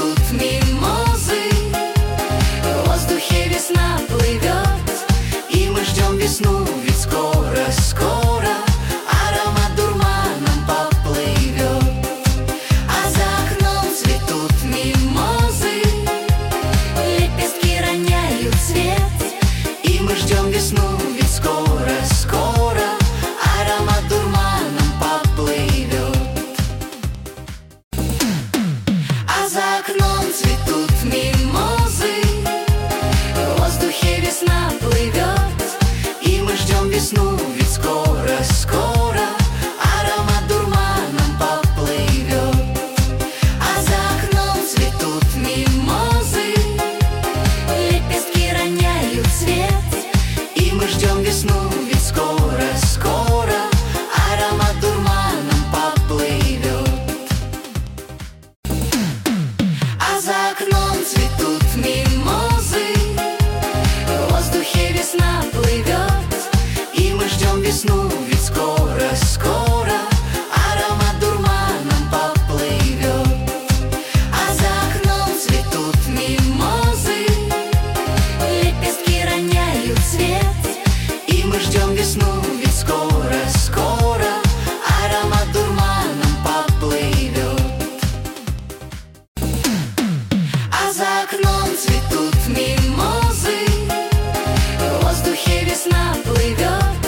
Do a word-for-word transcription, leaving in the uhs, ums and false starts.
цветут мимозы, в воздухе весна плывет, и мы ждем весну, ведь скоро, скоро аромат дурманом поплывет. А за окном цветут мимозы, лепестки роняют цвет, и мы ждем весну, ведь скоро, скоро аромат дурманом поплывет. А за окном цветут мимозы, в воздухе весна плывет, и мы ждем весну, ведь скоро, скоро аромат дурманом поплывет. А за окном цветут мимозы, лепестки роняют цвет, и мы ждем весну, ведь скоро, скоро аромат дурманом поплывет. А за окном цветут мимозы, в воздухе весна плывет, и мы ждем весну,